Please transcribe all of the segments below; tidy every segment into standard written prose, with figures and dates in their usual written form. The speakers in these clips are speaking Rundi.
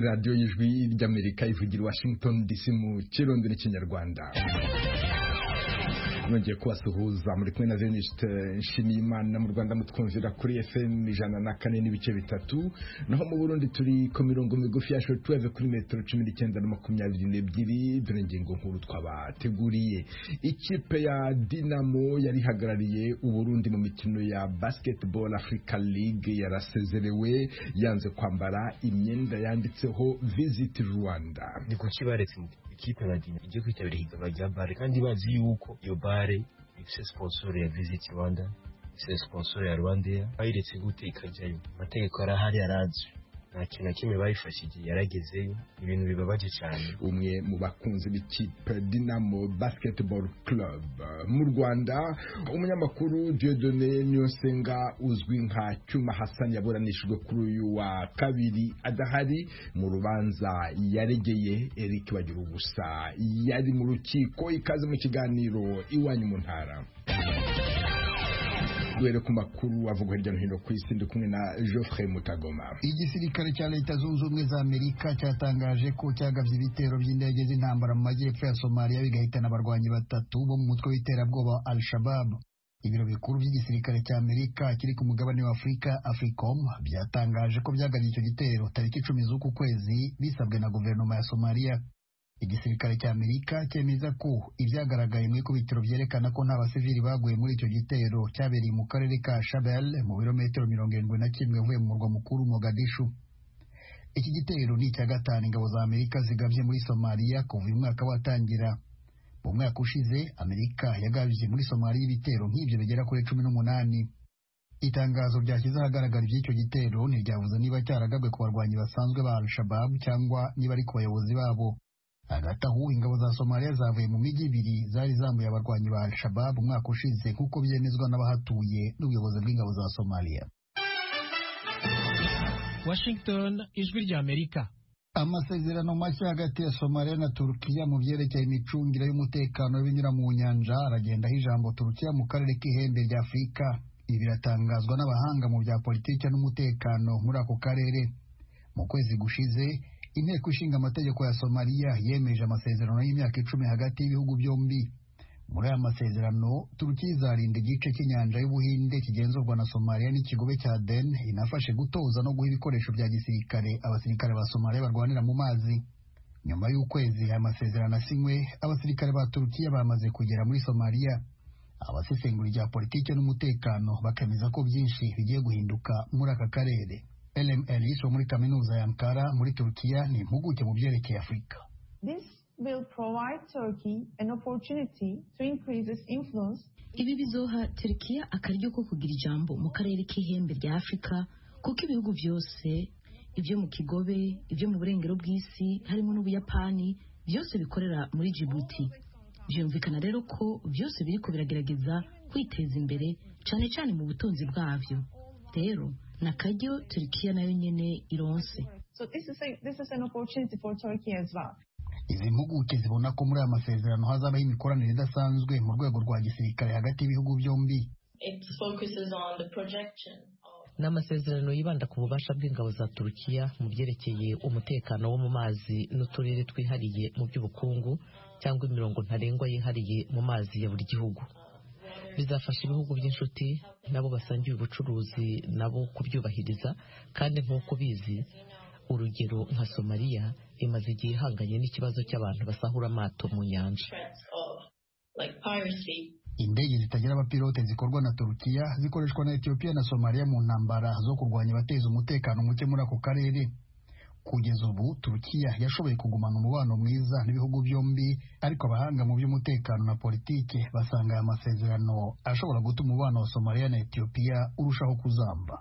radiyo y'ijwi ry'Amerika ivugira Washington DC mu kirundi n'ikinyarwanda. Nongeye kubasuhuza muri kumwe na Venuste Nshimiyimana. Mu Rwanda mutwumvira kuri FM 104.3, naho mu Burundi turi ku mirongo migufi ya shortwave kuri metero 19 na 22. Dore ingingo nkuru twabateguriye. Ikipe ya Dinamo yari hagarariye u Burundi mu mikino ya Basketball Africa League yarasezerewe yanze kwambara imyenda yanditseho Visit Rwanda. Ni kuki baretse ikipe na Dinamo igiye kwitabira higanwa rya bare kandi bazi yuko iyo bare ifise sponsor ya Visit Rwanda, ifise sponsor ya Rwandair, bayiretse gute ikajyayo? Amategeko arahari arazwi, nta kintu na kimwe bayifashije yaragezeyo, ibintu bibabaje cyane. Umwe mu bakunzi b'ikipe Dinamo Basketball Club mu Rwanda, umunyamakuru Dieudonné Niyonsenga uzwi nka Cyuma Hassan yaburanishijwe kuri uyu wa kabiri adahari mu rubanza yaregeye Eric Bagiruwubusa. Yari mu rukiko. Ikaze mu kiganiro Iwanyu mu Ntara. Duhere ku makuru avugwa hirya no hino ku isi, ndi kumwe na Geoffrey Mutagoma. Igisirikare cya Leta Zunze Ubumwe za Amerika cyatangaje ko cyagavye ibitero by'indege z'intambara mu majyepfo ya Somalia bigahitana abarwanyi batatu bo mu mutwe w'iterabwoba Al-Shabaab. Ibiro bikuru by'igisirikare cya Amerika kiri ku mugabane wa Afurika, AFRICOM, byatangaje ko byagavye icyo gitero tariki 10 z'uku kwezi bisabwe na guverinoma ya Somalia. Igisirikare cya Amerika cyemeza ko ibyagaragaye mu ikubitiro byerekana ko nta basivili baguye muri icyo gitero cyabereye mu karere ka Shabelle mu birometero 71 uvuye mu murwa mukuru Mogadishu. Iki gitero ni icya gatanu ingabo za Amerika zigabye muri Somalia kuva uyu mwaka watangira. Mu mwaka ushize Amerika yagabye muri Somalia ibitero nk'ibyo bigera kuri 18. Itangazo ryashyize ahagaragara iby'icyo gitero ntiryavuze niba cyaragabwe ku barwanyi basanzwe ba Al-Shabaab cyangwa niba ari ku bayobozi babo. Hagati aho ingabo za Somalia zavuye mu mijyi ibiri zari zambuye abarwanyi ba Al-Shabaab umwaka ushize nk'uko byemezwa n'abahatuye n'ubuyobozi bw'ingabo za Somalia. Washington, ijwi rya Amerika. Amasezerano mashya hagati ya Somalia na Turkiya mu byerekeye imicungire y'umutekano w'ibinyura mu nyanja aragendaho ijambo Turkiya mu karere k'ihembe rya Afurika. Ibi biratangazwa n'abahanga mu bya politiki n'umutekano muri ako karere. Mu kwezi gushize Inteko ishinga amategeko ya Somalia yemeje amasezerano y'imyaka 10 hagati y'ibihugu byombi. Muri aya masezerano, Turkiya izarinda igice cy'inyanja y'Ubuhinde kigenzurwa na Somalia n'ikigobe cya Aden, inafashe gutoza no guha ibikoresho bya gisirikare abasirikare ba Somalia barwanira mu mazi. Nyuma y'ukwezi aya masezerano asinywe, abasirikare ba Turkiya bamaze kugera muri Somalia. Abasesengura ibya politiki n'umutekano bakemeza ko byinshi bigiye guhinduka muri aka karere. Elem Elis wo muri kaminuza ya Ankara muri Turkiya ni impuguke mu byerekeye Afurika. This will provide Turkey an opportunity to increase its influence. Ibi bizoha Turkiya akaryo ko kugira ijambo mu karere k'ihembe rya Afurika, kuko ibihugu byose ibyo mu kigobe, ibyo mu burengero bw'isi harimo n'Ubuyapani byose bikorera muri Djibouti. Byumvikana rero ko byose biriko biragerageza kwiteza imbere cyane cyane mu butunzi bwavyo. Rero nakaryo Turkiya nayo nyene ironse. So this is an opportunity for Turkey as well. Izi mpuguke zibona ko muri aya masezerano hazabaho imikoranire idasanzwe mu rwego rwa gisirikare hagati y'ibihugu byombi. N'amasezerano yibanda ku bubasha bw'ingabo za Turkiya mu byerekeye umutekano wo mu mazi n'uturere twihariye mu by'ubukungu cyangwa imirongo ntarengwa yihariye mu mazi ya buri gihugu. Bizafasha ibihugu by'inshuti nabo basangiye ubucuruzi nabo kubyubahiriza, kandi nk'uko bizi urugero nka Somalia imaze igihe ihanganye n'ikibazo cy'abantu basahura amato mu nyanja. Indege zitagira abapilote zikorwa na Turkiya zikoreshwa na Ethiopia na Somalia mu ntambara zo kurwanya abateza umutekano muke muri ako karere. Kugeza ubu Turkiya yashoboye kugumana umubano mwiza n'ibihugu byombi, ariko abahanga mu by'umutekano na politike basanga aya masezerano ashobora gutuma umubano wa Somalia na Ethiopia urushaho kuzamba.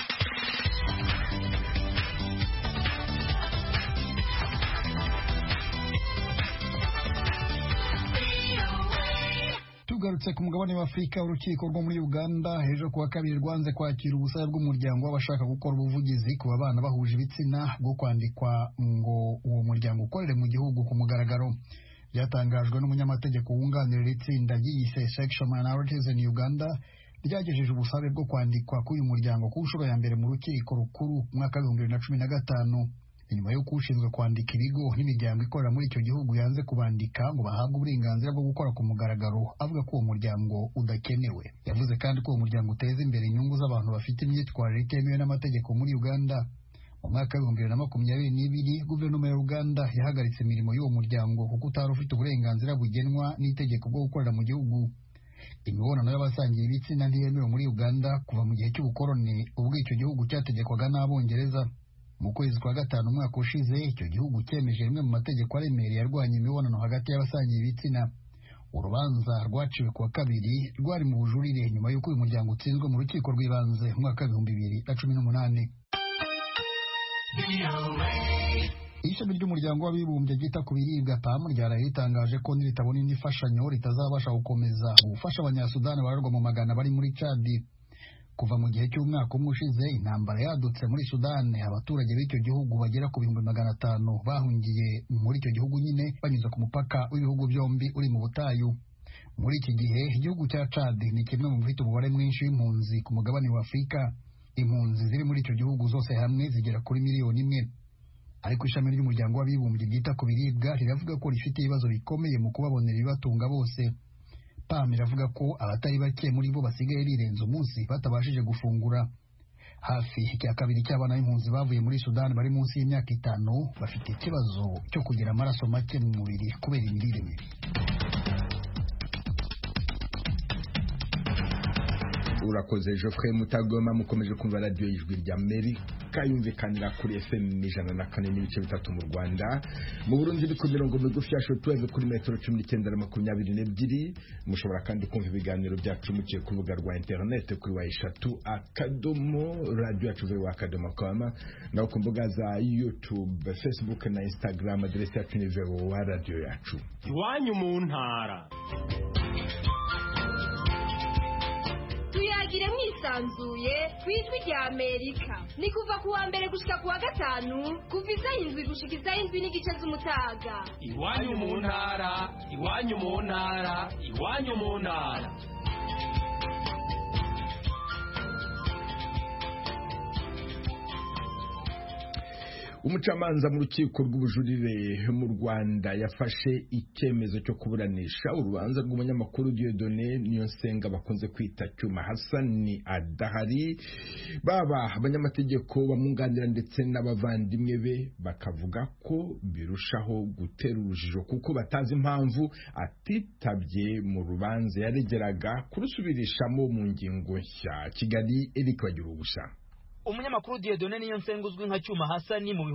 Tugarutse ku mugabane wa Afurika, urukiko rwo muri Uganda ejo kuwa kabiri rwanze kwakira ubusabe bw'umuryango w'abashaka gukora ubuvugizi ku babana bahuje ibitsina bwo kwandikwa ngo uwo muryango ukorere mu gihugu ku mugaragaro. Byatangajwe n'umunyamategeko wunganira itsinda ryiyise Sexual Minorities in Uganda ryagejeje ubusabe bwo kwandikwa k'uyu muryango ku nshuro ya mbere mu rukiko rukuru mu mwaka wa 2015. inyuma y'uko ushinzwe kwandika ibigo n'imiryango ikorera muri icyo gihugu yanze kubandika ngo bahabwe uburenganzira bwo gukora ku mugaragaro, avuga ko uwo muryango udakenewe. Yavuze kandi ko uwo muryango uteza imbere inyungu z'abantu bafite imyitwarire itemewe n'amategeko muri Uganda. Mu mwaka wa 2022 guverinoma ya Uganda yahagaritse imirimo y'uwo muryango kuko utari ufite uburenganzira bugenwa n'itegeko bwo gukorera mu gihugu. Imibonano y'abasangiye ibitsina ntiyemewe muri Uganda kuva mu gihe cy'ubukoloni ubwo icyo gihugu cyategekwaga n'Abongereza. Mu kwezi kwa gatanu umwaka ushize icyo gihugu cyemeje rimwe mu mategeko aremereye arwanya imibonano hagati y'abasangiye ibitsina. Urubanza rwaciwe kuwa kabiri rwari mu bujurire nyuma y'uko uyu muryango utsinzwe mu rukiko rw'ibanze mu mwaka wa 2018. Ishami ry'umuryango w'abibumbye ryita ku biribwa PAM ryaraye ritangaje ko niritabona indi fashanyo ritazabasha gukomeza gufasha abanyasudani bararwa mu magana bari muri Chad. Kuva mu gihe cy'umwaka umwe ushize intambara yadutse muri Sudani, abaturage b'icyo gihugu bagera ku 500,000 bahungiye muri icyo gihugu nyine banyuze ku mupaka w'ibihugu byombi uri mu butayu. Muri iki gihe igihugu cya Chad ni kimwe mu bifite umubare mwinshi w'impunzi ku mugabane wa Afurika. Impunzi ziri muri icyo gihugu zose hamwe zigera kuri 1,000,000. Ariko ishami ry'umuryango w'abibumbye ryita ku biribwa riravuga ko rifite ibibazo bikomeye mu kubabonera ibibatunga bose. PAM iravuga ko abatari bake muri bo basigaye birenze umunsi batabashije gufungura. Hafi ya kabiri cy'abana b'impunzi bavuye muri Sudani bari munsi y'imyaka 5 bafite ikibazo cyo kugira amaraso make mu mubiri kubera imirire mibi. Urakoze Geoffrey Mutagoma. Mukomeje kumva radio y'Ijwi ry'Amerika yumvikanira kuri FM 104.3 mu Rwanda. Mu Burundi ni ku mirongo migufi ya shortwave kuri metero 1922. Mushobora kandi kumva ibiganiro byacu muciye ku rubuga rwa internet kuri wa3 radio yacu.com na ku mbuga za YouTube, Facebook na Instagram. Adresse yacu ni radio yacu. Iwanyu mu ntara. Tuyagire mwisanzuye kwijwi rya Amerika. Ni kuva kuwa mbere gushika kuwa gatanu kuva isaha 7 gushika isaha 7:30 z'umutaga. Iwanyu mu ntara, iwanyu mu ntara, iwanyu mu ntara. Umucamanza mu rukiko rw'ubujurire mu Rwanda yafashe icyemezo cyo kuburanisha urubanza rw'umunyamakuru Dieudonné Niyonsenga bakunze kwita Cyuma Hassan adahari. Baba abanyamategeko bamwunganira ndetse n'abavandimwe be bakavuga ko birushaho gutera urujijo kuko batazi impamvu atitabye mu rubanza yaregeraga kurusubirishamo mu ngingo nshya. Kigali, Eric Bagirugusa. Umunyamakuru Dieudonné Niyonsenga uzwi nka Cyuma Hassan mu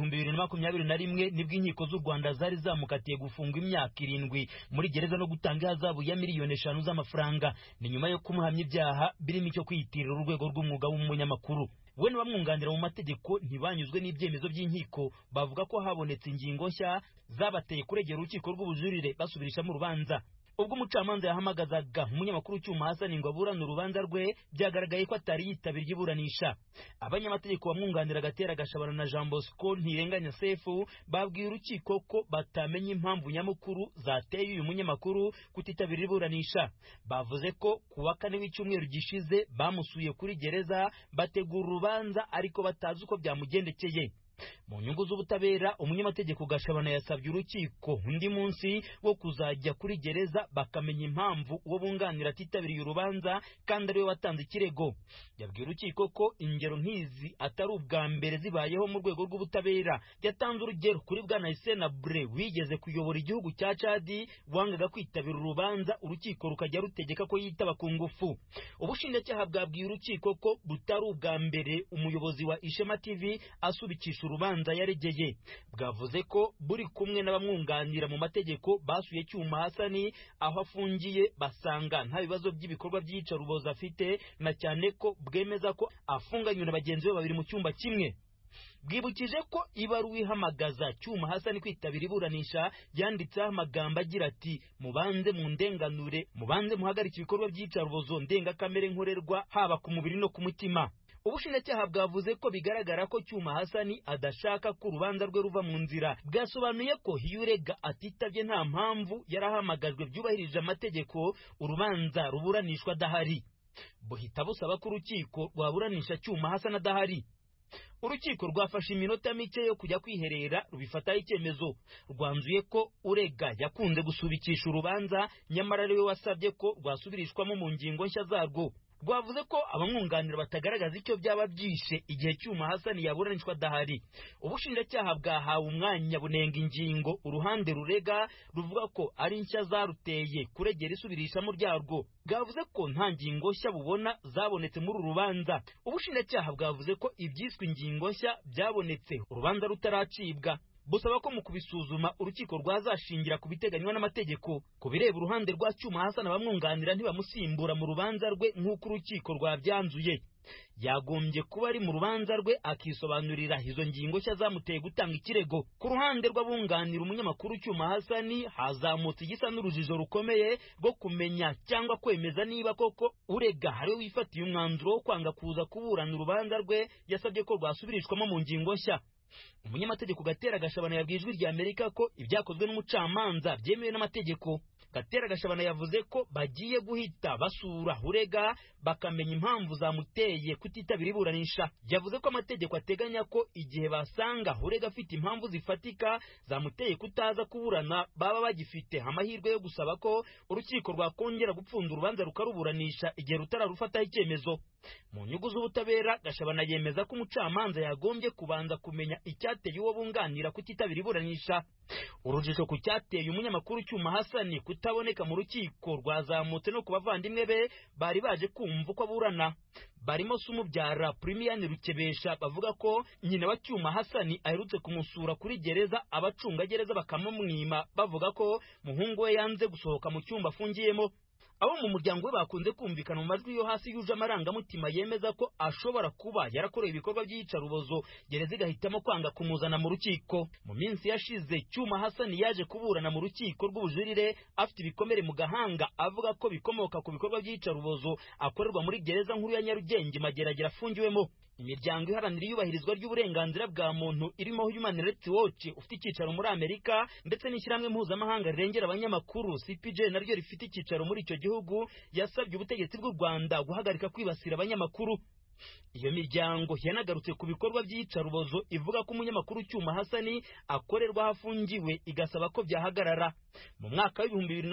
2021 nibwo inkiko z'u Rwanda zari zamukatiye gufungwa imyaka 7 muri gereza no gutanga ihazabu ya miliyoni 5 z'amafaranga. Ni nyuma yo kumuhamya ibyaha birimo icyo kwiyitirira urwego rw'umwuga w'umunyamakuru. We n'abamwunganira mu mategeko ntibanyuzwe n'ibyemezo by'inkiko, bavuga ko habonetse ingingo nshya zabateye kuregera urukiko rw'ubujurire basubirisha mu rubanza. Ubwo umucamanza yahamagazaga umunyamakuru Cyuma Hassan ngo aburane urubanza rwe, byagaragaye ko atari yitabiriye iburanisha. Abanyamategeko bamwunganira Gatera Gashabana na Jean Bosco Ntirenganya Sefu babwiye urukiko ko batamenye impamvu nyamukuru zateye uyu munyamakuru kutitabira iburanisha. Bavuze ko kuwa 4 w'icyumweru gishize bamusuye kuri gereza bategura urubanza ariko batazi uko byamugendekeye. Mu nyungu z'ubutabera umunyamategeko Gashabana yasabye urukiko undi munsi wo kuzajya kuri gereza bakamenya impamvu uwo bunganira atitabiriye urubanza kandi ariwe watanze ikirego. Yabwiye urukiko ko ingero nk'izi atari ubwa mbere zibayeho mu rwego rw'ubutabera. Yatanze urugero kuri bwana Hissène Habré wigeze kuyobora igihugu cya Chad wangaga kwitabira urubanza, urukiko rukajya rutegeka ko yitaba ku ngufu. Ubushinjacyaha bwabwiye urukiko ko butari ubwa mbere umuyobozi wa Ishema TV asubikisha urubanza yaregeye. Bwavuze ko buri kumwe n'abamwunganira mu mategeko basuye Cyuma Hassan aho afungiye basanga nta bibazo by'ibikorwa by'iyicarubozo afite, na cyane ko bwemeza ko afunganywe na bagenzi be babiri mu cyumba kimwe. Bwibukije ko ibaruwa ihamagaza Cyuma Hassan kwitabira iburanisha yanditseho amagambo agira ati mubanze mu ndenganure, mubanze muhagarika ibikorwa by'iyicarubozo ndengakamere nkorerwa haba ku mubiri no ku mutima. Ubushinjacyaha bwavuze ko bigaragara ko Cyuma Hassan adashaka ko urubanza rwe ruva mu nzira. Bwasobanuye ko hiyurega atitabye nta mpamvu yarahamagajwe byubahirije amategeko, urubanza ruburanishwa adahari. Buhita busaba ko urukiko rwaburanisha Cyuma Hassan adahari. urukiko rwafashe iminota mike yo kujya kwiherera rubifataho icyemezo. Rwanzuye ko urega yakunze gusubikisha urubanza, nyamara ariwe wasabye ko rwasubirishwamo mu ngingo nshya zarwo. Rwavuze ko abamwunganira batagaragaza icyo byaba byishe igihe Cyuma Hassan yaburanishwa adahari. Ubushinjacyaha bwahawe umwanya bunenga ingingo uruhande rurega ruvuga ko ari nshya zaruteye kuregera isubirishamo ryarwo. Bwavuze ko nta ngingo nshya bubona zabonetse muri uru rubanza. Ubushinjacyaha bwavuze ko ibyiswe ingingo nshya byabonetse urubanza rutaracibwa. Busaba ko mu kubisuzuma urukiko rwazashingira ku biteganywa n'amategeko. Ku bireba uruhande rwa Cyuma Hassan abamwunganira ntibamusimbura mu rubanza rwe nk'uko urukiko rwabyanzuye. Yagombye kuba ari mu rubanza rwe akisobanurira izo ngingo nshya zamuteye gutanga ikirego. Ku ruhande rw'abunganira umunyamakuru Cyuma Hassan hazamutse igisa n'urujijo rukomeye rwo kumenya cyangwa kwemeza niba koko urega hari wifatiye umwanzuro wo kwanga kuza kuburana urubanza rwe yasabye ko rwasubirishwamo mu ngingo nshya. Umunyamategeko Gatera Gashabana yabwiye Ijwi ry'Amerika ko ibyakozwe n'umucamanza byemewe n'amategeko. Gatera Gashabana yavuze ko bagiye guhita basura urega bakamenya impamvu zamuteye kutitabira iburanisha. Yavuze ko amategeko ateganya ko igihe basanga urega afite impamvu zifatika zamuteye kutaza kuburana baba bagifite amahirwe yo gusaba ko urukiko rwakongera gupfunda urubanza rukaruburanisha igihe rutararufataho icyemezo. Mu nyungu z'ubutabera, Gashabana yemeza ko umucamanza yagombye kubanza kumenya icyateye uwo bunganira kutitabira iburanisha. Urujijo ku cyateye umunyamakuru Cyuma Hassan kutaboneka mu rukiko rwazamutse no ku bavandimwe be bari baje kumva uko aburana. Barimo Sumubyara Premian Rukebesha bavuga ko nyina wa Cyuma Hassan aherutse kumusura kuri gereza, abacunga gereza bakamumwima bavuga ko muhungu we yanze gusohoka mu cyumba afungiyemo. Abo mu muryango we bakunze kumvikana mu majwi yo hasi yuje amarangamutima yemeza ko ashobora kuba yarakoreye ibikorwa by'iyicarubozo, gereza igahitamo kwanga kumuzana mu rukiko. Mu minsi yashize Cyuma Hassan yaje kuburana mu rukiko rw'ubujurire afite ibikomere mu gahanga avuga ko bikomoka ku bikorwa by'iyicarubozo akorerwa muri gereza nkuru ya Nyarugenge Mageragere afungiwemo. Imiryango iharanira iyubahirizwa ry'uburenganzira bwa muntu irimo Human Rights Watch ufite icyicaro muri Amerika ndetse n'ishyirahamwe mpuzamahanga rirengera abanyamakuru CPJ naryo rifite icyicaro muri icyo gihugu yasabye ubutegetsi bw'u Rwanda guhagarika kwibasira abanyamakuru. Iyo miryango yanagarutse ku bikorwa by'iyicarubozo ivuga ko umunyamakuru Cyuma Hassan akorerwa hafungiwe igasaba ko byahagarara. Mu mwaka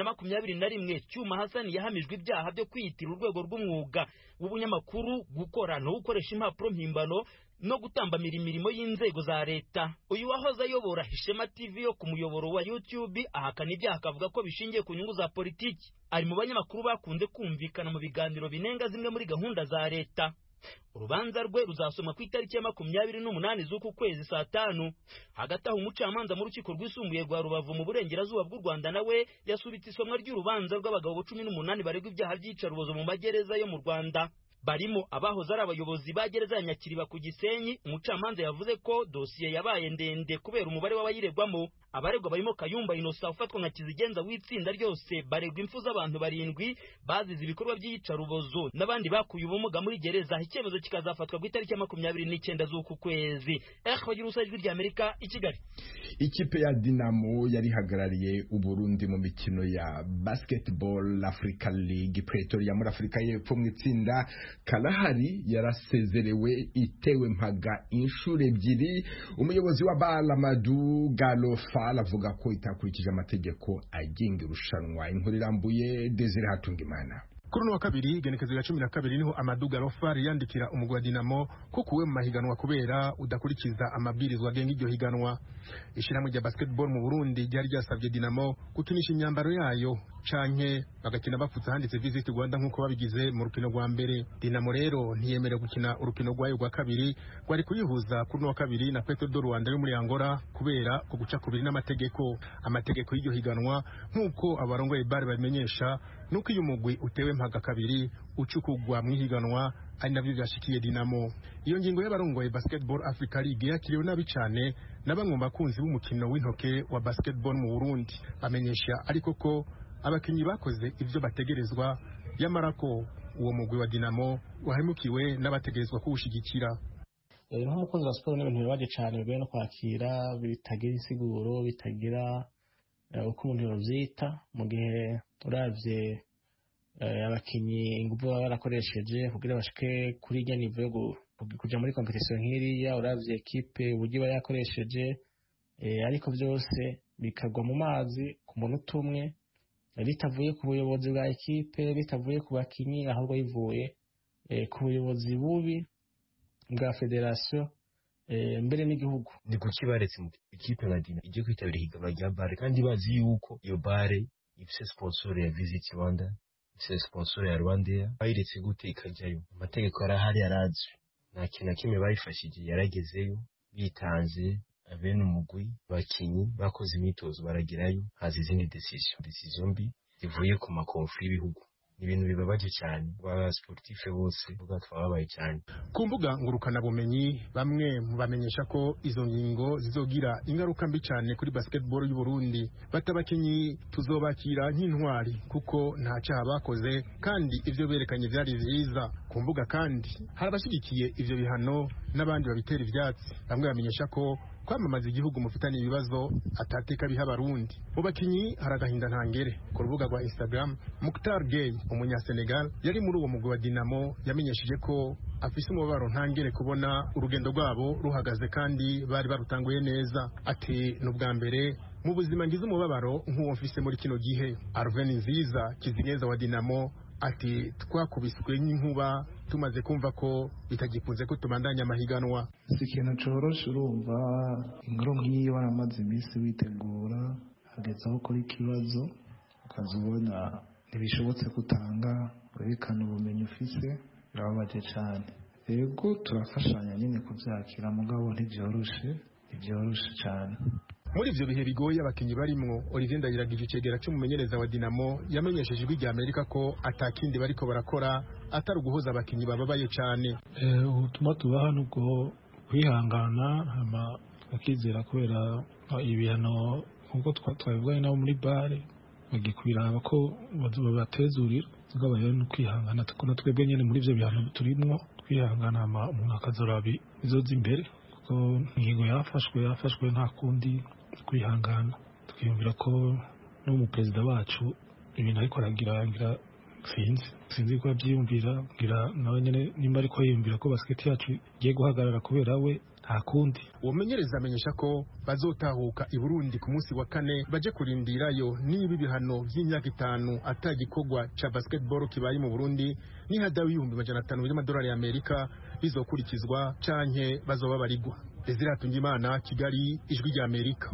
w'2021 Cyuma Hassan yahamijwe ibyaha byo kwiyitira urwego rw'umwuga w'ubunyamakuru, gukora no gukoresha impapuro mpimbano no gutambamira imirimo y'inzego za leta. Uyu wahoze ayobora Ishema TV yo ku muyoboro wa YouTube ahakana ibyaha akavuga ko bishingiye ku nyungu za politiki. Ari mu banyamakuru bakunze kumvikana mu biganiro binenga zimwe muri gahunda za leta. Urubanza rwe ruzasomwa ku itariki ya 28 z'uku kwezi saa 5. Hagati aho umucamanza mu rukiko rwisumbuye rwa Rubavu mu burengerazuba bw'u Rwanda nawe yasubitse isomwa ry'urubanza rw'abagabo 18 baregwa ibyaha by'iyicarubozo mu magereza yo mu Rwanda. Barimo abahoze ari abayobozi ba gereza ya Nyakiriba ku Gisenyi. Umucamanza yavuze ko dosiye yabaye ndende kubera umubare w'abayiregwamo. Abaregwa barimo Kayumba Innocent ufatwa nka kizigenza w'itsinda ryose baregwa impfu z'abantu 7 bazize ibikorwa by'iyicarubozo n'abandi bakuye ubumuga muri gereza. Icyemezo kikazafatwa ku itariki ya 29 z'uku kwezi. Bagira Ijwi ry'Amerika i Kigali. Ikipe ya Dinamo yari hagarariye Uburundi mu mikino ya Basketball Africa League Pretoria muri Afrika y'Epfo mu itsinda Kalahari yarasezerewe itewe mpaga inshuro 2. Umuyobozi wa Balamadu Galofa avuga ko itakurikije amategeko agenga irushanwa. Inkuru irambuye Desire Hatungimana. Kuri no wa kabiri genekezo ya 12 niho Amadou Galofar yandikira umugwi wa Dinamo ko kuwe mu mahiganwa kubera udakurikiza amabwirizwa agenga iryo higanwa. Ishyirahamwe rya basketball mu Burundi ryari ryasabye Dinamo gukinisha imyambaro yayo canke bagakina bafutse handitse Visit Rwanda nkuko babigize mu rukino rwa mbere. Dinamo rero ntiyemerewe gukina urukino rwayo rwa kabiri rwari kuyihuza kuri no wa kabiri na Petro do Rwanda yo muri Angola kubera ko guca kubiri n'amategeko. Amategeko y'iryo higanwa nkuko abarongoye bar babimenyesha nuko iyo umugwi utewe mpaga kabiri ucukugwa mu higanwa ari nabyo byashikiye Dinamo. Iyo ngingo y'abarongoye Basketball Africa League yakiriwe nabi cyane na bamwe mu bakunzi b'umukino w'intoke wa basketball mu Burundi. Bamenyesha ariko ko abakinyi bakoze ivyo bategerezwa yamara ko uwo mugwi wa Dinamo wahemukiwe n'abategerezwa kuwushigikira. Nk'umukunzi wa sport n'ibintu bibaje cyane bigoye no kwakira, bitagira insiguro, bitagira uko umuntu yovyita, mu gihe uravye abakinyi ingufu baba barakoresheje kugira bashike kuri irya nivo kuja muri competition nk'iriya uravye ekipe uburyo iba yakoresheje ariko byose bikagwa mu mazi ku muntu umwe bitavuye ku buyobozi bwa ekipe bitavuye ku bakinyi ahubwo bivuye ku buyobozi bubi bwa federation mbere n'igihugu. Ni kuki baretse mu ikipe nka Dina igiye kwitabira higanwa rya bare kandi bazi yuko iyo bare ifise sponsor ya Visit Rwanda, ifise sponsor ya Rwandair, bayiretse gute ikajyayo? Amategeko arahari arazwi, nta kintu kimwe bayifashije, yaragezeyo bitanze abene umugwi bakinyi bakoze imitozo baragerayo, haza izindi decision mbi zivuye ku makonfli y'ibihugu. Ibintu bibabaje cyane ba sportif bose babaye cyane. Ku mbuga ngurukana bumenyi bamwe bamenyesha ko izo ngingo zizogira ingaruka mbi cyane kuri basketball y'u Burundi. Batabakinyi tuzobakira nk'intwari kuko nta cyaha bakoze kandi ivyo berekanye byari byiza. Ku mbuga kandi harabashigikiye ivyo bihano n'abandi babitera ivyatsi. Bamwe bamenyesha ko kwamamaza igihugu mufitanye ibibazo atateka biha Barundi. Mu bakinyi haragahinda ntangere. Ku rubuga rwa Instagram, Mukhtar Gueye, umunyasenegal yari muri uwo mugwi wa Dinamo, yamenyesheje ko afise umubabaro ntangere kubona urugendo rwabo ruhagaze kandi bari barutanguye neza. Ati n'ubwa mbere mu buzima ngize umubabaro nk'uwo mfise muri kino gihe. Arven Nziza Kizineza wa Dinamo ati twakubiswe n'inkuba tumaze kumva ko bitagikunze ko tubandanya amahiganwa. Si ikintu coroshe, urumva inkuru nk'iyo waramaze iminsi witegura hageze aho kuri ikibazo ukazubona ntibishobotse gutanga werekana ubumenyi ufise, birababaje cyane. Yego turafashanya nyine kubyakira mugabo ntibyoroshe cyane. Muri ivyo bihe bigoye abakinyi barimwo, Olivier Ndayiragije icegera c'umumenyereza wa Dinamo yamenyesheje ijwi rya Amerika ko atakindi bariko barakora atari uguhoza abakinyi bababaye cyane. Ubutumwa tubaha nubwo kwihangana hama bakizera kubera ibihano nkuko twabivuganye nabo muri bare bagikwiraba ko babatezurira tugabaye no kwihangana tukona twebwe nyene muri ivyo bihano turimwo kwihangana hama umuntu akazorabi bizoza imbere kuko ingingo yafashwe nta kundi kwihangana tukiyumvira ko no mu perezida wacu ibintu ariko aragira sinzi ko abyiyumvira ngira nawe nyene nimba ariko yiyumvira ko basket yacu igiye guhagarara kubera we nta kundi. Uwo menyereza amenyesha ko bazotahuka i Burundi ku munsi wa kane baje kurindirayo niba ibihano by'imyaka 5 atagikorwa ca basketball kibaye mu Burundi n'ihadawi 500 y'amadolari y'Amerika bizokurikizwa canke bazoba barigwa. Desire Hatungimana, Kigali, Ijwi rya Amerika.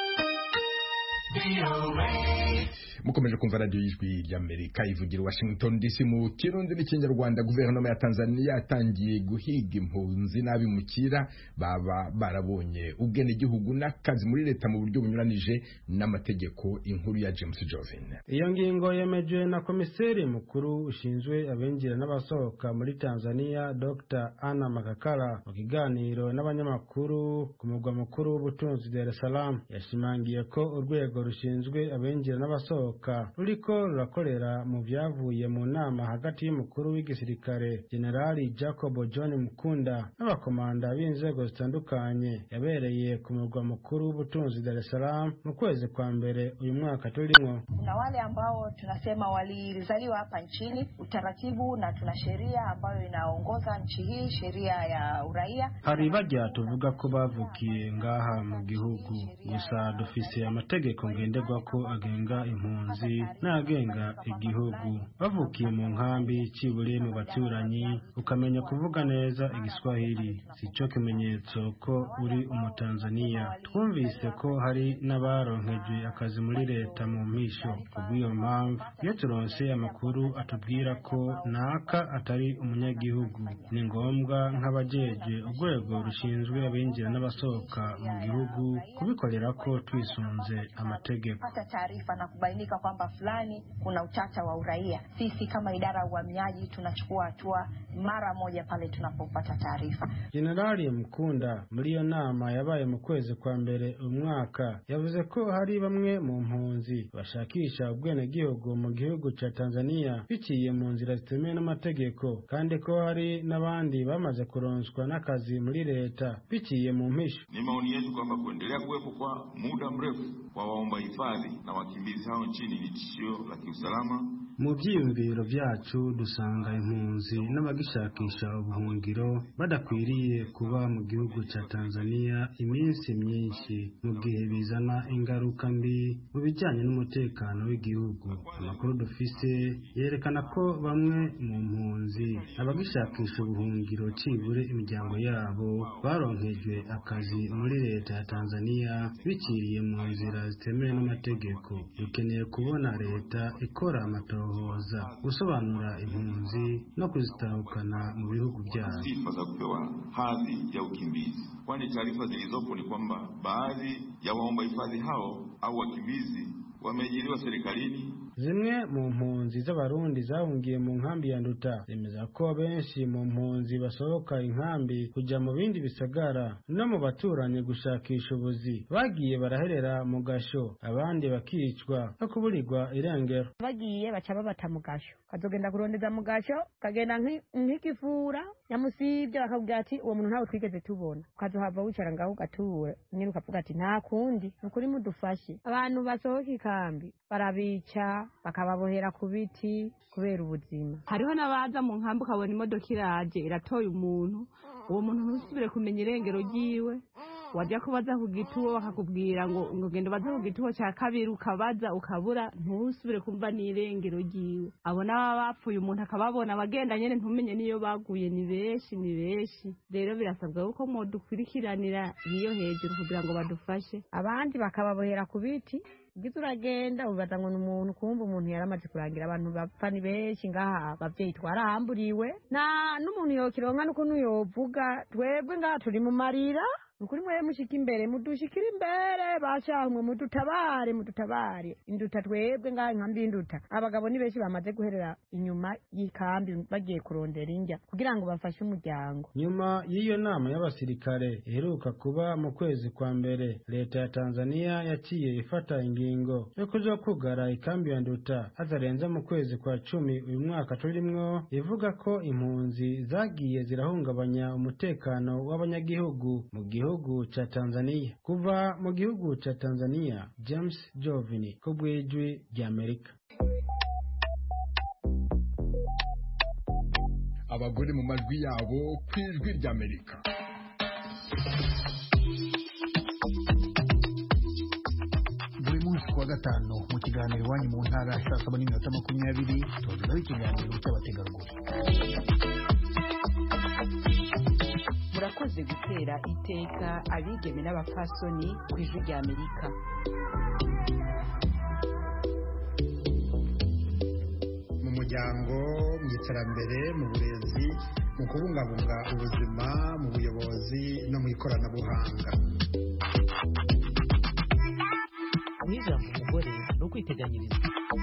Mukomeje kumva radio y'Ijwi rya Amerika ivugira Washington DC mu Kirundi n'Ikinyarwanda. Guverinoma ya Tanzania yatangiye guhiga impunzi n'abimukira baba barabonye ubwene igihugu n'akazi muri leta mu buryo bunyuranije n'amategeko. Inkuru ya James Jovin. Iyo ngingo yemejwe na komiseri mukuru ushinzwe abinjira n'abasohoka muri Tanzania Dr. Anna Makakala mu kiganiro n'abanyamakuru ku mugwa mukuru w'ubutunzi Dar es Salaam. Yashimangiye ko urwego rushinzwe abinjira n'abasohoka ruriko rurakorera mu byavuye mu nama hagati y'umukuru w'igisirikare Generali Jacob John Mukunda n'abakomanda b'inzego zitandukanye yabereye ku mugwa mukuru w'ubutunzi Dar es Salaam mu kwezi kwa mbere uyu mwaka turimo. Kuna wale ambao tunasema walizaliwa hapa nchini, utaratibu na tuna sheria ambayo inaongoza nchi hii, sheria ya uraia. Hari bajya tuvuga ko bavukiye ngaha mu gihugu, gusa dufise amategeko ngenderwa ko agenga impunzi n'agenga igihugu. Bavukiye mu nkambi cibure mu baturanyi, ukamenya kuvuga neza igiswahili, sico kimenyetso ko uri umutanzania. Twumvise ko hari n'abaronkeje akazi muri leta mu mpisho. Kubw'iyo mpamvu iyo turonse amakuru atubwira ko naka atari umunyagihugu, ni ngombwa nk'abajeje urwego rushinzwe abinjira n'abasohoka mu gihugu kubikorera ko twisunze amategeko. Pata taarifa na kubainika kwamba fulani kuna utata wa uraia, sisi kama idara ya uhamiaji tunachukua hatua mara moja pale tunapopata taarifa. Generali Mkunda muri iyo nama yabaye mu kwezi kwa mbere umwaka yavuze ko hari bamwe mu mpunzi bashakisha ubwene gihugu mu gihugu cha Tanzania biciye mu nzira zitemewe n'amategeko, kandi ko hari n'abandi bamaze kuronswa n'akazi muri leta biciye mu mpisho. Ni maoni yetu kwamba kuendelea kuwepo kwa muda mrefu kwa waomba hifadhi na wakimbizi hao nchini ni tishio la kiusalama mu byiyumviro byacu dusanga impunzi n'abagishakisha ubuhungiro badakwiriye kuba mu gihugu cya Tanzania iminsi myinshi mu gihe bizana ingaruka mbi mu bijyanye n'umutekano w'igihugu. Amakuru dufise yerekana ko bamwe mu mpunzi abagishakisha ubuhungiro cibure imiryango yabo baronkejwe akazi muri leta ya Tanzania biciriye mu nzira zitemewe n'amategeko. Dukeneye kubona leta ikora amatohoza, gusobanura impunzi no kuzitahukana mu bihugu byabo. Sifa za kupewa hadhi ya ukimbizi, kwani taarifa zilizopo ni kwamba baadhi ya waomba hifadhi hao au wakimbizi wameajiriwa serikalini. Zimwe mu mpunzi z'abarundi zahungiye mu nkambi ya Nduta zemeza ko benshi mu mpunzi basohoka inkambi kujya mu bindi bisagara no mu baturanye gushakisha ubuzi, bagiye baraherera mu gasho, abandi bakicwa no kuburirwa irengero. Bagiye baca babata mu gasho, kazogenda kurondeza mu gasho, kagenda nk'ikifura nyamusibye, bakabwira ati uwo muntu ntawe twigeze tubona, ukazohava wicara ngaho ugatura nyine ukavuga ati nta kundi nukuri mudufashe. Abantu basohoka ikambi barabica bakababohera ku biti kubera ubuzima. Hariho n'abaza mu nkambi ukabona imodoka iraje iratoye umuntu, uwo muntu ntusubire kumenya irengero ryiwe, wajya kubaza ku gituwo bakakubwira ngo genda baze ku gituwo cya kabiri, ukabaza ukabura, ntusubire kumva n'irengero ryiwe. Abo n'aba bapfuye umuntu akababona abagenda nyine ntumenye niyo baguye, ni benshi. Rero birasabwa ko dukurikiranira niyo hejuru kugira ngo badufashe, abandi bakababohera ku biti. Gize uragenda ubaza ngo n'umuntu, kumva umuntu yaramaze kurangira, abantu bapfa ni benshi ngaha, abavyeyi twarahamburiwe, nta n'umuntu yokironka n'ukuntu yovuga. Twebwe ngaha turi mu marira, nukuri mwe mushika imbere, mudushikira imbere, bashaho mwe mudutabare. Induta twebwe ngaha inkambi y'Induta, abagabo ni benshi bamaze guherera inyuma y'ikambi bagiye kurondera indya kugira ngo bafashe umuryango. Nyuma y'iyo nama y'abasirikare iheruka kuba mu kwezi kwa mbere, leta ya Tanzania yaciye ifata ingingo yo kuja kugara ikambi ya Nduta hatarenze mu kwezi kwa 10 uyu mwaka turimwo, ivuga ko impunzi zagiye zirahungabanya umutekano w'abanyagihugu mu gihugu cha Tanzania. Kuva mu gihugu cha Tanzania, James Jovini ku bw'ijwi ry'Amerika. Abagore mu majwi yabo ku ijwi ry'Amerika. Buri munsi kuwa gatanu mu kiganiro iwanyu mu ntara saa 7:20 tuzaho ikiganiro cy'abategarugori. Murakoze gutera iteka abigeme n'abapfasoni ku ijwi ry'Amerika. Mu muryango, mu iterambere, mu burezi, mu kubungabunga ubuzima, mu buyobozi no mu ikoranabuhanga. Ijambo umugore no kwiteganyiriza.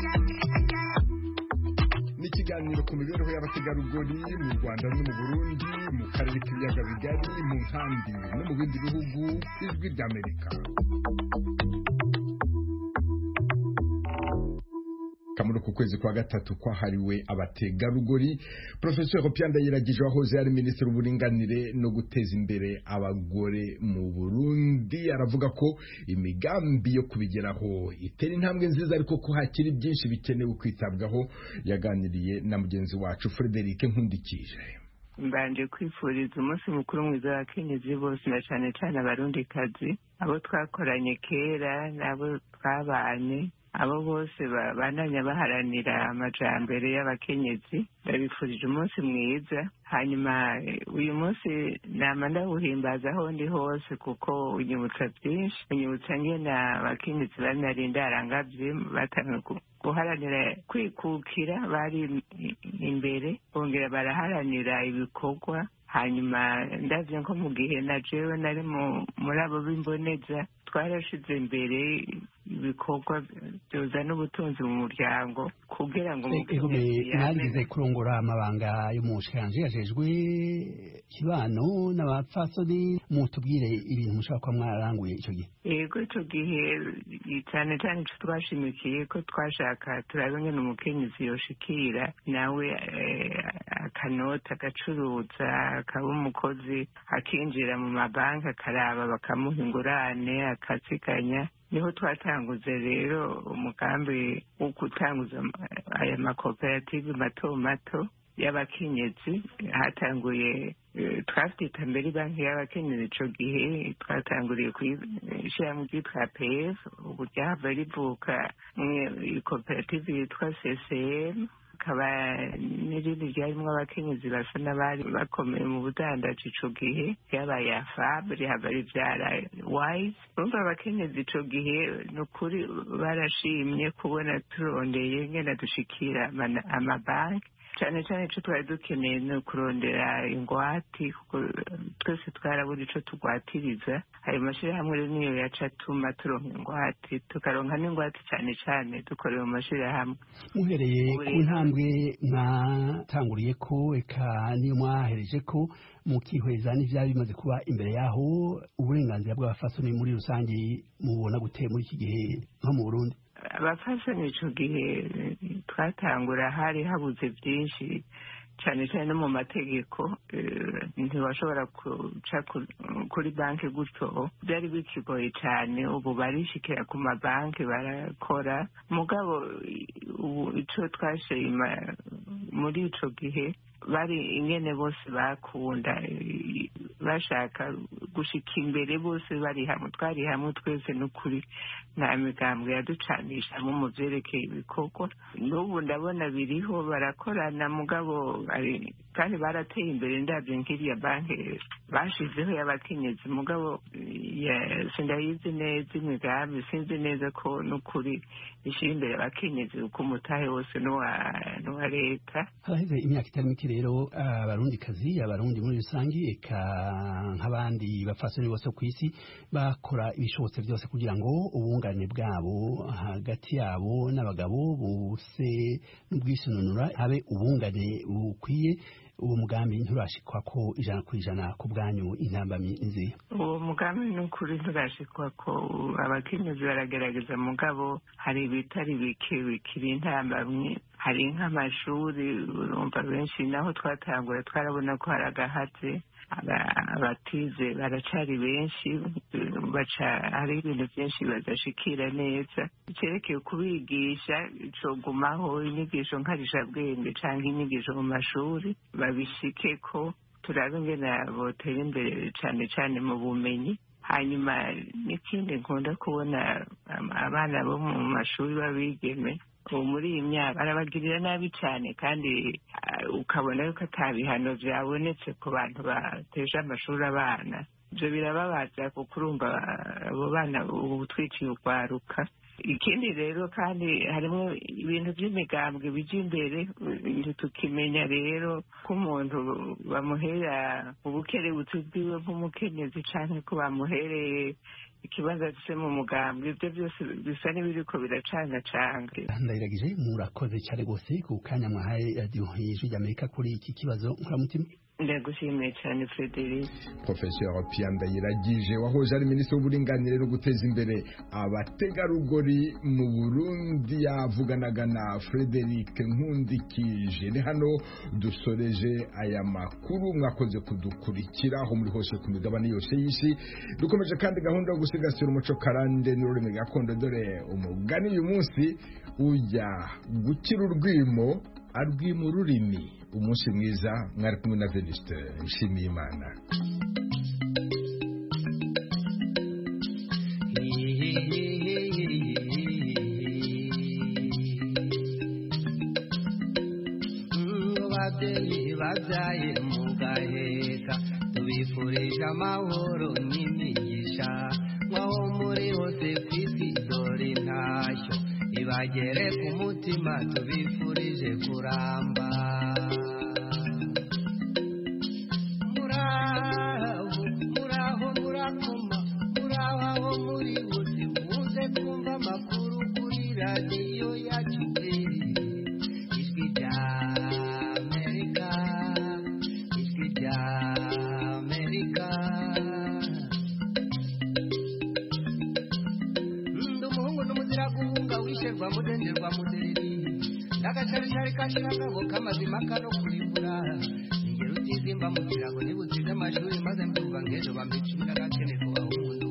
N'ikiganiro ku mibereho y'abategarugori mu Rwanda no mu Burundi, mu karere k'ibiyaga bigari, mu nkambi no mu bindi bihugu. Ijwi ry'Amerika. Kamuri ku kwezi kwa gatatu kwahariwe abategarugori, Professor Pianda Yiragije wahoze ari Minisitiri w'Uburinganire no guteza imbere abagore mu Burundi aravuga ko imigambi yo kubigeraho itera intambwe nziza, ariko ko hakiri byinshi bikenewe kwitabwaho. Yaganiriye na mugenzi wacu Frederic Nkundikije. Mbanje kwifuriza umunsi mukuru mwiza w'abakenyezi bose, na cyane cyane abarundikazi, abo twakoranye kera n'abo twabanye, abo bose bananya baharanira amajambere y'abakenyezi. Ndabifurije umunsi mwiza. Hanyuma uyu munsi nama ndawuhimbaza aho ndi hose, kuko unyibutsa byinshi, unyibutsa ngena abakenyezi banarinda arangavye batangiye guharanira kwikukira, bari imbere bongera baraharanira ibikorwa. Hanyuma ndavye nko mu gihe na jewe nari muri abo b'imboneza, twarashize imbere ibikorwa byozana ubutunzi mu muryango kugira ngo mwagize kurongora amabanga y'umushikiranganji yajejwe kibano n'abapfasoni. Mutubwire ibintu mushaka kwa mwararanguye ico gihe. Yego, ico gihe cyane cyane ico twashimikiye ko twashaka turabe ngene umukenyezi yoshikira nawe akanota agacuruza, akaba umukozi, akinjira mu mabanki akaraba bakamuha ingurane, akaziganya. niho twatanguze rero umugambi wo gutanguza aya makoperative mato mato y'abakenyezi. Hatanguye twafite mbere banki y'abakenyezi ico gihe twatanguriye kuyishyiramo ryitwa PF, ubu ryahava rivuka koperative yitwa CCM, hakaba n'irindi ryarimo abakenyezi basa n'abari bakomeye mu budandaji ico gihe ryabaye AFAB, rihava rivyara WISE. Urumva abakenyezi ico gihe ni ukuri barashimye kubona turondeye ngena dushikira amabanki. Cyane cyane icyo twari dukeneye ni ukurondera ingwate, kuko twese twarabura icyo tugwatiriza. ayo mashyirahamwe rero niyo yaca atuma turonka ingwate, tukaronka n'ingwate cyane cyane dukoreye mu mashyirahamwe. Muhereye ku ntambwe mwatanguriye ko eka niyo mwahereje ko mukihweza n'ivyari bimaze kuba imbere yaho, uburenganzira bw'abafasoni muri rusange mubona gute muri iki gihe nko mu Burundi? Abafasoni ico gihe twatangura hari habuze byinshi, cyane cyane no mu mategeko. Ntibashobora kuca kuri banki gutyo, byari bikigoye cyane. Ubu barishikira ku mabanki barakora, mugabo ico twashima muri ico gihe bari ingene bose bakunda bashaka gushika imbere, bose bari hamwe, twari hamwe twese n'ukuri, nta migambwe yaducanishamo mu vyerekeye ibikorwa. N'ubu ndabona biriho barakorana, mugabo kandi barateye imbere. Ndavye nk'iriya banki bashizeho y'abakenyezi, mugabo sindayizi neza imigambi, sinzi neza ko n'ukuri ishira imbere abakenyezi uko umutahe wose n'uwa leta. Haraheze imyaka itari mike rero abarundikazi, abarundi muri rusange, eka nk'abandi bafasoni bose ku isi bakora ibishobotse byose kugira ngo ubungane bwabo hagati yabo n'abagabo bose n'ubwisununura habe ubungane bukwiye. Uwo mugambi nturashikwa ko 100% ku bwanyu, intambamyi nzi? Uwo mugambi n'ukuri nturashikwa ko, abakenyezi baragerageza, mugabo hari ibitari bike bikiri intambamyi. Hari nk'amashuri, urumva benshi naho twatangura twarabona ko hari agahatse, abatize baracari benshi, hari ibintu byinshi badashikira neza. Cerekeye kubigisha cogumaho inyigisho nkarishabwenge canke inyigisho mu mashuri, babishike ko turabe ingene botera imbere cane cane mu bumenyi. Hanyuma n'ikindi nkunda kubona abana bo mu mashuri babigeme, ubu muri iyi myaka barabagirira nabi cyane, kandi ukabona yuko ata bihano byabonetse ku bantu bateje amashuri abana. Ibyo birababaza kuko urumva abo bana ubu twiciye urwaruka. Ikindi rero kandi harimo ibintu by'imigambwe bijya imbere, tukimenya rero ko umuntu bamuhera ubukerebutsi bwiwe nk'umukenyezi cyane ko bamuhereye ikibanza gise mu mugambwe. Ibyo byose bisa n'ibiriko biracangacanga. Ndayiragije, murakoze cyane rwose ku kanya mwahaye radio y'Ijwi ry'Amerika kuri iki kibazo nkuramutima. Ndagushimiye cyane Frederic. Professeur Pierre Ndayiragije wahoje ari minisitiri w'uburinganire no guteza imbere abategarugori mu Burundi, yavuganaga na Frederic Nkundikije. Ni hano dusoreje aya makuru, mwakoze kudukurikira aho muri hose ku migabane yose y'isi. Dukomeje kandi gahunda yo gusigasira umuco karande n'ururimi gakondo, dore umugani uyu munsi ujya gukira urwimo arwima ururimi. Umunsi mwiza, mwari kumwe na Venuste Nshimiyimana. Ababyeyi babyaye mugaheka, tubifurije amahoro n'imigisha, mwaho muri hose ku isi dore intashyo ibagere ku mutima, tubifurije kuramba. Ndakashari kashiragabo kamazima kano kurimbura, ingero utizimba mu kirago nibutsize amashuri maze mbyumva ngejo bambicumira gakene kuba umuntu.